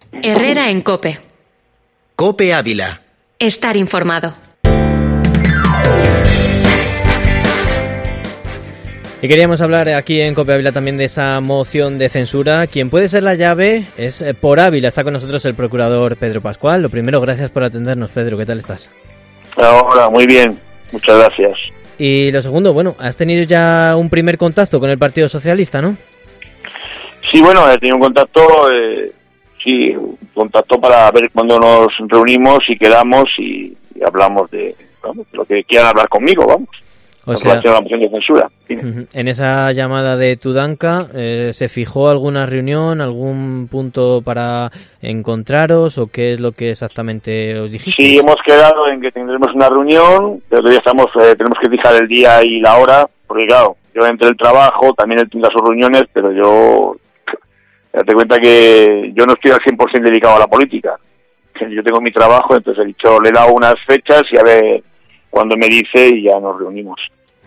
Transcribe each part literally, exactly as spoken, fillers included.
Herrera en COPE. COPE Ávila. Estar informado. Y queríamos hablar aquí en COPE Ávila también de esa moción de censura. Quien puede ser la llave es por Ávila. Está con nosotros el procurador Pedro Pascual. Lo primero, gracias por atendernos, Pedro. ¿Qué tal estás? Hola, muy bien. Muchas gracias. Y lo segundo, bueno, has tenido ya un primer contacto con el Partido Socialista, ¿no? Sí, bueno, he tenido un contacto, eh, sí, un contacto para ver cuándo nos reunimos y quedamos y, y hablamos de, vamos, de lo que quieran hablar conmigo, vamos. O sea, la moción de censura. Uh-huh. En esa llamada de Tudanca, eh, ¿se fijó alguna reunión, algún punto para encontraros o qué es lo que exactamente os dijiste? Sí, hemos quedado en que tendremos una reunión, pero todavía estamos, eh, tenemos que fijar el día y la hora, porque claro, yo entre el trabajo, también él tendrá sus reuniones, pero yo, date cuenta que yo no estoy al cien por ciento dedicado a la política. Yo tengo mi trabajo, entonces he dicho, le he dado unas fechas y a ver cuándo me dice y ya nos reunimos.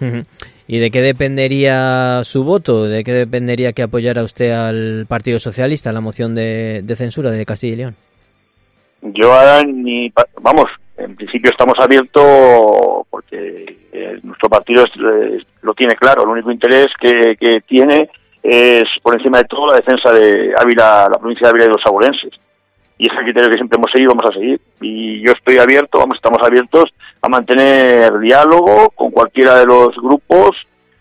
¿Y de qué dependería su voto? ¿De qué dependería que apoyara usted al Partido Socialista, la moción de, de censura de Castilla y León? Yo ahora ni... Vamos, en principio estamos abiertos porque eh, nuestro partido es, es, lo tiene claro. El único interés que, que tiene es, por encima de todo, la defensa de Ávila, la provincia de Ávila y de los abulenses. Y ese criterio que siempre hemos seguido, vamos a seguir. Y yo estoy abierto, vamos, estamos abiertos a mantener diálogo con cualquiera de los grupos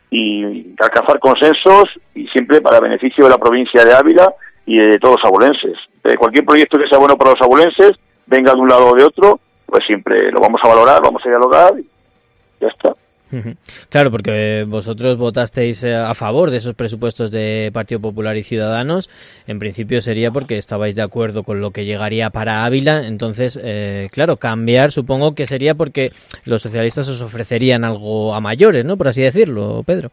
y alcanzar consensos y siempre para beneficio de la provincia de Ávila y de todos los abulenses. De cualquier proyecto que sea bueno para los abulenses, venga de un lado o de otro, pues siempre lo vamos a valorar, vamos a dialogar y ya está. Claro, porque vosotros votasteis a favor de esos presupuestos de Partido Popular y Ciudadanos. En principio sería porque estabais de acuerdo con lo que llegaría para Ávila. Entonces, eh, claro, cambiar supongo que sería porque los socialistas os ofrecerían algo a mayores, ¿no? Por así decirlo, Pedro.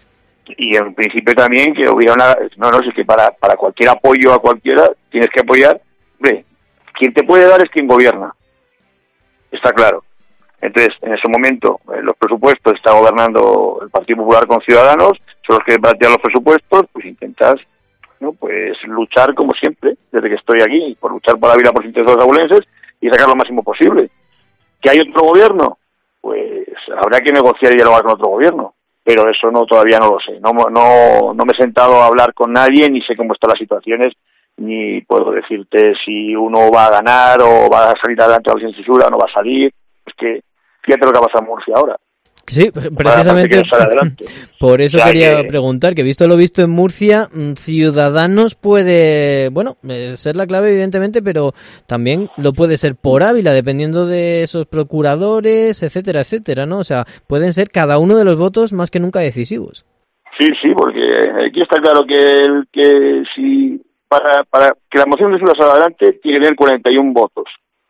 Y en principio también que hubiera una... No, no, es que para, para cualquier apoyo a cualquiera tienes que apoyar. Hombre, quien te puede dar es quien gobierna. Está claro. Entonces, en ese momento, en los presupuestos está gobernando el Partido Popular con Ciudadanos, son los que plantean los presupuestos, pues intentas, ¿no? Pues luchar como siempre, desde que estoy aquí, por luchar por Ávila, por los intereses de los abulenses y sacar lo máximo posible. ¿Que hay otro gobierno? Pues habrá que negociar y dialogar con otro gobierno, pero eso no todavía no lo sé. No, no, no me he sentado a hablar con nadie, ni sé cómo están las situaciones, ni puedo decirte si uno va a ganar o va a salir adelante a la censura o no va a salir. Es que fíjate lo que ha pasado en Murcia ahora. Sí, precisamente por eso o sea, quería que... preguntar, que visto lo visto en Murcia, Ciudadanos puede, bueno, ser la clave evidentemente, pero también lo puede ser por Ávila, dependiendo de esos procuradores, etcétera, etcétera, ¿no? O sea, pueden ser cada uno de los votos más que nunca decisivos. Sí, sí, porque aquí está claro que el que si para, para que la moción de censura salga adelante tiene que tener cuarenta y uno votos.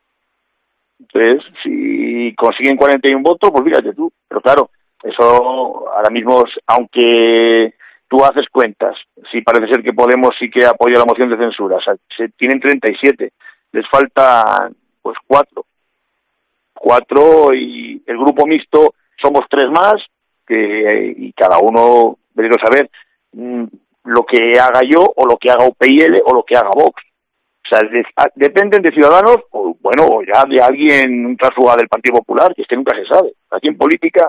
Entonces, si consiguen cuarenta y uno votos, pues fíjate tú. Pero claro, eso ahora mismo, aunque tú haces cuentas, sí parece ser que Podemos sí que apoya la moción de censura. O sea, se, tienen treinta y siete. Les faltan, pues, cuatro. Cuatro y el grupo mixto somos tres más, que y cada uno, veremos a ver, mmm, lo que haga yo, o lo que haga U P y L, o lo que haga Vox. O sea, de, a, dependen de Ciudadanos, o bueno, ya de alguien, un tránsfuga del Partido Popular, que es que nunca se sabe. Aquí en política,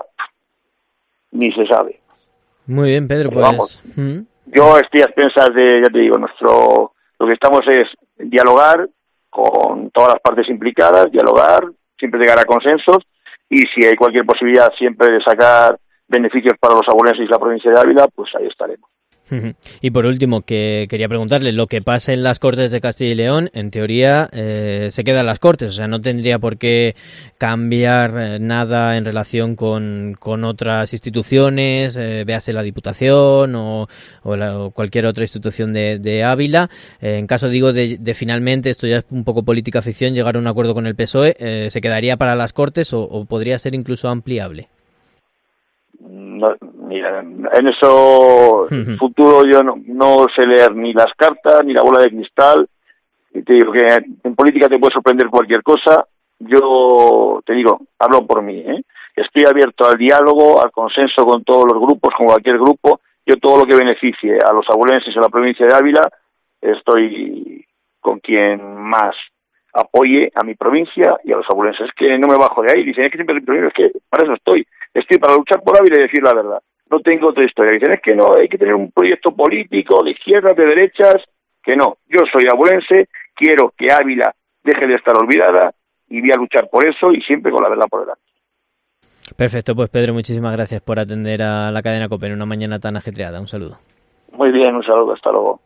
ni se sabe. Muy bien, Pedro, Pero pues... Vamos, ¿Mm? Yo estoy a expensas de, ya te digo, nuestro... Lo que estamos es dialogar con todas las partes implicadas, dialogar, siempre llegar a consensos, y si hay cualquier posibilidad siempre de sacar beneficios para los abulenses y la provincia de Ávila, pues ahí estaremos. Y por último, que quería preguntarle, lo que pasa en las Cortes de Castilla y León, en teoría, eh, se queda en las Cortes, o sea, no tendría por qué cambiar eh, nada en relación con, con otras instituciones, eh, véase la Diputación o, o, la, o cualquier otra institución de, de Ávila. Eh, en caso, digo, de, de finalmente, esto ya es un poco política ficción, llegar a un acuerdo con el P S O E, eh, ¿se quedaría para las Cortes o, o podría ser incluso ampliable? No, mira, en eso uh-huh. futuro yo no, no sé leer ni las cartas ni la bola de cristal. Y te digo que en política te puede sorprender cualquier cosa. Yo te digo, hablo por mí, ¿eh? Estoy abierto al diálogo, al consenso con todos los grupos, con cualquier grupo. Yo todo lo que beneficie a los abulenses y a la provincia de Ávila, estoy con quien más apoye a mi provincia y a los abulenses. Es que no me bajo de ahí. Dicen, es que siempre es que para eso estoy. Estoy para luchar por Ávila y decir la verdad. No tengo otra historia. Dicen, es que no, hay que tener un proyecto político de izquierdas, de derechas, que no. Yo soy abulense, quiero que Ávila deje de estar olvidada y voy a luchar por eso y siempre con la verdad por delante. Perfecto, pues Pedro, muchísimas gracias por atender a la cadena COPE en una mañana tan ajetreada. Un saludo. Muy bien, un saludo, hasta luego.